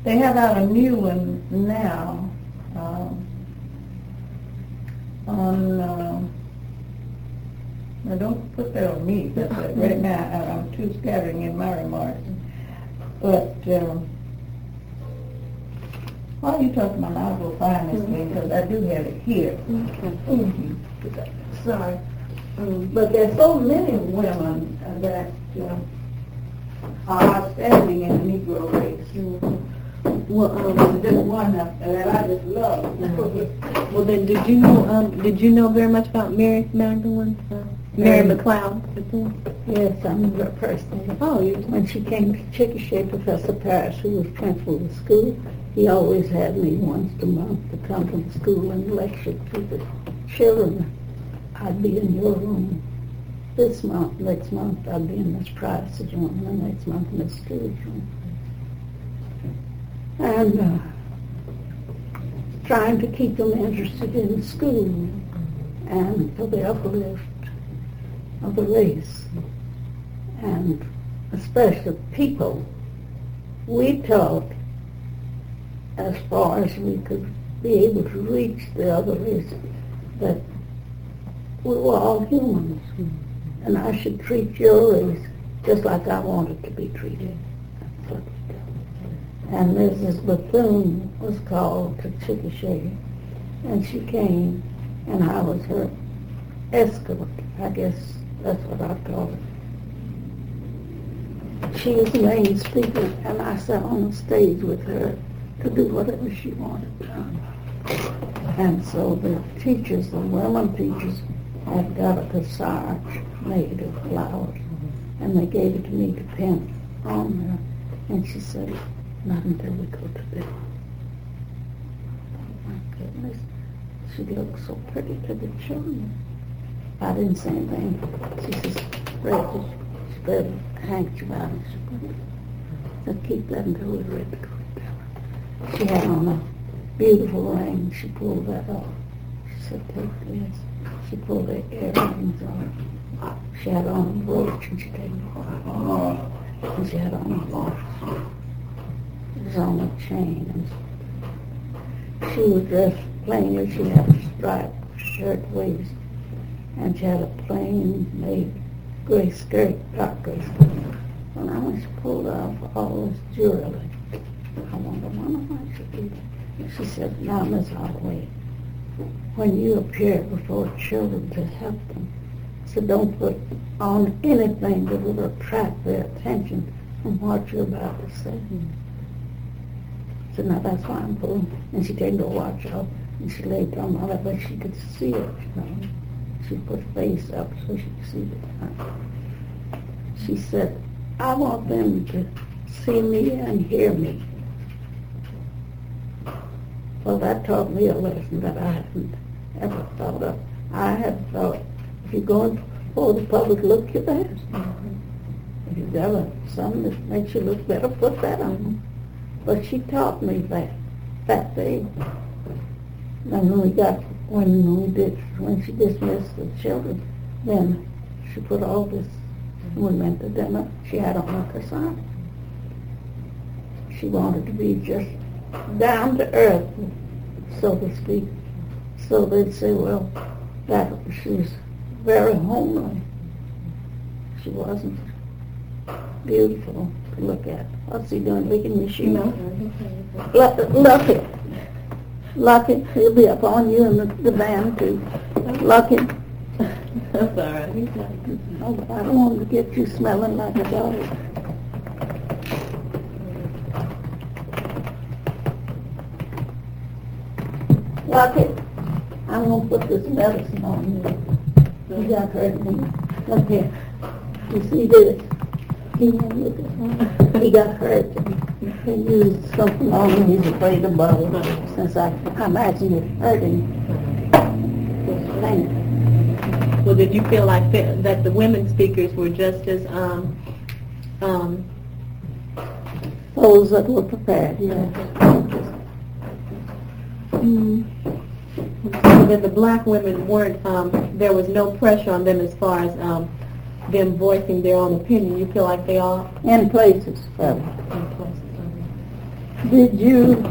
They have out a new one now now don't put that on me, because right now I'm too scattering in my remarks. But while you're talking about, I'll go find this thing, because I do have it here. Okay. Sorry. But there's so many women that are outstanding in the Negro race. Well, there's one that I just love. Well, then, did you know very much about Mary Magdalene? Mary McLeod? Yes, I knew her personally. Oh, you When she came to Chickasha, Professor Parrish, who was principal of the school, he always had me once a month to come to the school and lecture to the children. I'd be in your room this month. Next month, I'd be in Miss Price's room, and next month, Miss Stewart's room. And trying to keep them interested in school and for the uplift of the race, and especially people. We taught as far as we could be able to reach the other race that we were all humans, and I should treat your race just like I wanted to be treated. That's what we did. And Mrs. Bethune was called to Chickasha, and she came, and I was her escort. I guess that's what I call it. She was the main speaker, and I sat on the stage with her to do whatever she wanted done. And so the teachers, the women teachers, had got a corsage made of flowers, and they gave it to me to pin on her. And she said, "Not until we go to bed." Oh my goodness, she looked so pretty to the children. I didn't say anything. She says, spread a handkerchief out, and she said, "Keep that until we're ready to go to bed." She had on a beautiful ring. She pulled that off. She said, "Take this." She pulled her earrings off. She had on a brooch, and she took it off. And she had on a watch. It was on a chain. And she was dressed plainly. She had a striped shirt waist, and she had a plain made gray skirt, dark gray skirt. And when she pulled off all this jewelry, I wonder why she did that. She said, "Now, Miss Holloway, when you appear before children to help them, so don't put on anything that will attract their attention from what you're about to say." So now that's why I'm pulling. And she taken her watch off, and she laid it on all that, but she could see it, She put her face up so she could see it. She said, "I want them to see me and hear me." Well, that taught me a lesson that I hadn't ever thought of. I had thought, if you're going for the public, look your best. If you've got something that makes you look better, put that on. But she taught me that day. And when she dismissed the children, then she put all this, we went to dinner, she had on her corsage. She wanted to be just down to earth, so to speak. So they'd say, well, that she was very homely. She wasn't beautiful to look at. What's he doing, licking your shoe? No. Lucky, he'll be up on you in the van too. Lucky. That's all right. No, but I don't want to get you smelling like a dog. Lucky, I'm going to put this medicine on you. You got hurt me. Look here. You see this? He got hurt. He used something on him. He's afraid of blood. Since I imagine it hurting. Just pain. Well, did you feel like that the women speakers were just as those that were prepared? Yes. So that the black women weren't, there was no pressure on them as far as them voicing their own opinion. You feel like they all... In places. Did you,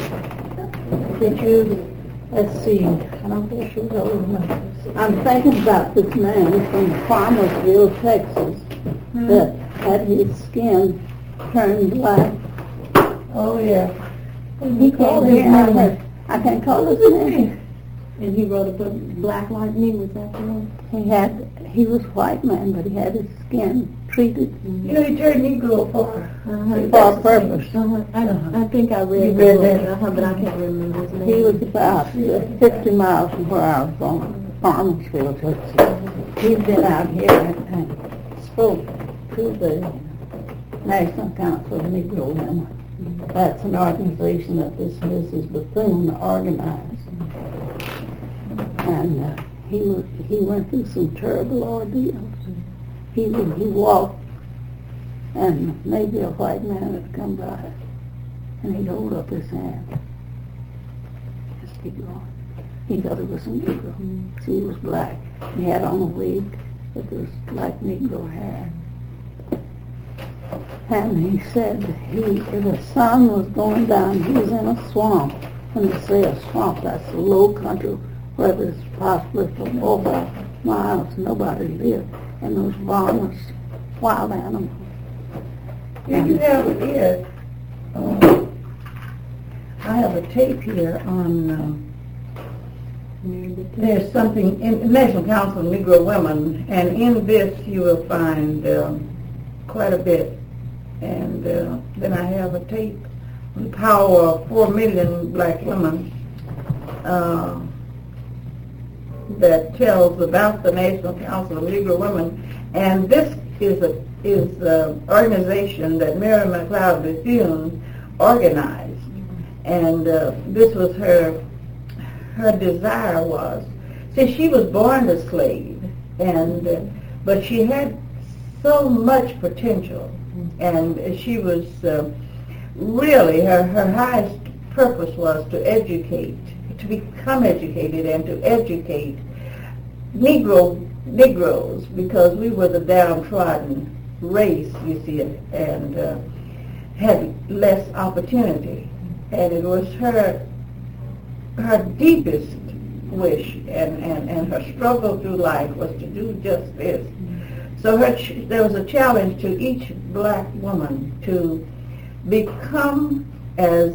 let's see, I don't guess you was old enough. I'm thinking about this man from Farmersville, Texas, that had his skin turned black. Oh, yeah. He called his name. I can't call his name. And he wrote a book, Black Like Me, was that the one? He was a white man, but he had his skin treated You know, he turned Negro for for a purpose. I think I read You the read book, that? but I can't remember his name. He was about 50 miles from where I was from, Farmersville, Texas. He'd been out here and spoke to the National Council of Negro Women. That's an organization that this Mrs. Bethune organized. And he went through some terrible ordeals. He walked, and maybe a white man had come by, and he'd hold up his hand. Just keep going. He thought it was a Negro. See, he was black. He had on a wig, but it was like Negro hair. And he said if the sun was going down, he was in a swamp. And they say a swamp, that's a low country where there's possibly for 4 or 5 miles nobody lived. And those farmers, wild animals. Did you have here? I have a tape here on. There's something in National Council of Negro Women, and in this you will find quite a bit. And then I have a tape on the power of 4 million black women that tells about the National Council of Negro Women. And this is an organization that Mary McLeod Bethune organized. And this was her desire was. See, she was born a slave, but she had so much potential. And she was really, her highest purpose was to educate, to become educated and to educate Negroes, because we were the downtrodden race, you see, and had less opportunity. And it was her deepest wish and her struggle through life was to do just this. So there was a challenge to each black woman to become as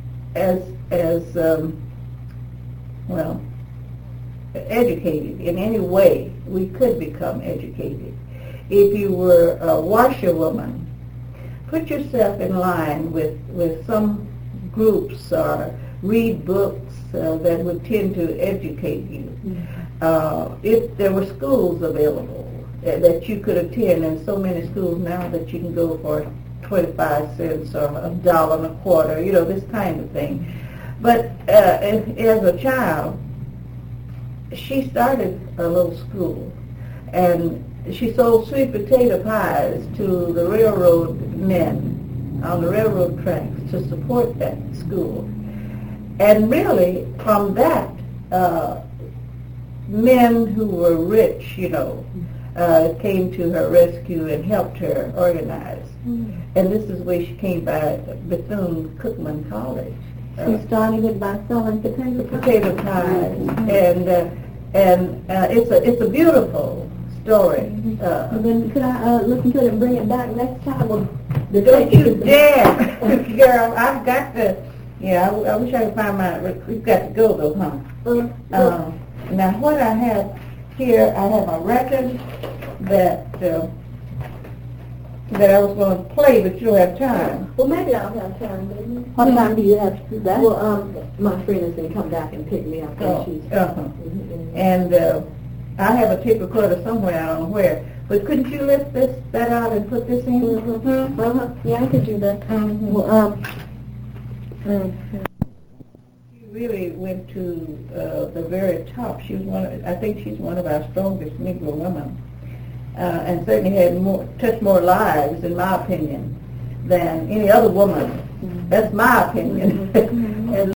educated in any way we could become educated. If you were a washerwoman, put yourself in line with some groups or read books that would tend to educate you. If there were schools available that you could attend, and so many schools now that you can go for 25 cents or $1.25, this kind of thing. But as a child, she started a little school, and she sold sweet potato pies to the railroad men on the railroad tracks to support that school. And really, from that, men who were rich, came to her rescue and helped her organize. And this is where she came by Bethune-Cookman College. She started it by selling potato pies. And it's a beautiful story. Then could I listen to it and bring it back next time? Don't you dare, girl! I've got to. Yeah, I wish I could find we've got to go though, huh? Now what I have here, I have a record that I was going to play, but you don't have time. Well, maybe I'll have time, baby. What time do you have to do that? Well, my friend is going to come back and pick me up. And I have a tape recorder somewhere, I don't know where. But couldn't you lift that out and put this in? Yeah, I could do that. Well, She really went to the very top. She was I think she's one of our strongest Negro women, and certainly had touched more lives, in my opinion, than any other woman. That's my opinion.